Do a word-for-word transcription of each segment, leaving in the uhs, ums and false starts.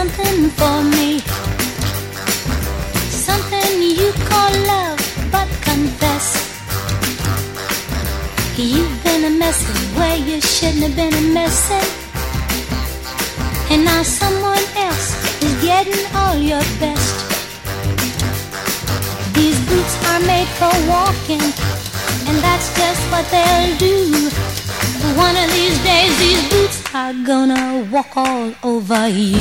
something for me, something you call love, but confess you've been a messin' where you shouldn't have been a messin', and now someone else is getting all your best. These boots are made for walking, and that's just what they'll do. One of these days these boots are gonna walk all over you.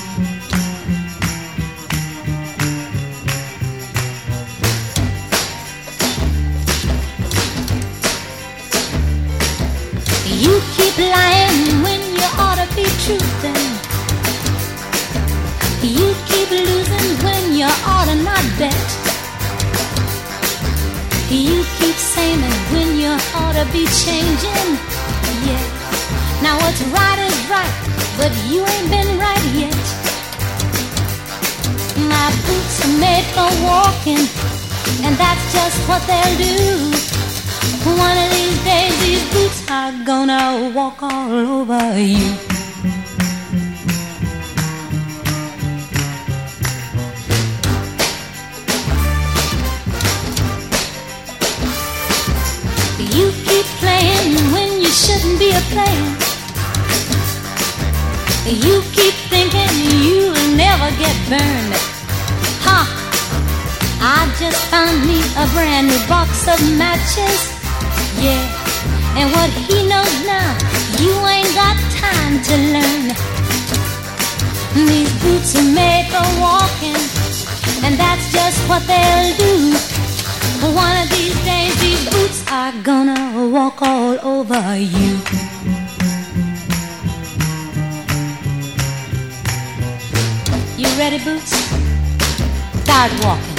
You keep lying when you ought to be truthing. You keep losing when you ought to not bet. You keep saying when you ought to be changing. Yeah, now what's right is right, but you ain't been right yet. My boots are made for walking, and that's just what they'll do. One of these days these boots are gonna walk all over you. You keep playing when you shouldn't be a playing. You keep thinking you'll never get burned. Ha! I just found me a brand new box of matches. Yeah, and what he knows now, you ain't got time to learn. These boots are made for walking, and that's just what they'll do. One of these days these boots are gonna walk all over you. You ready, Boots? Start walking.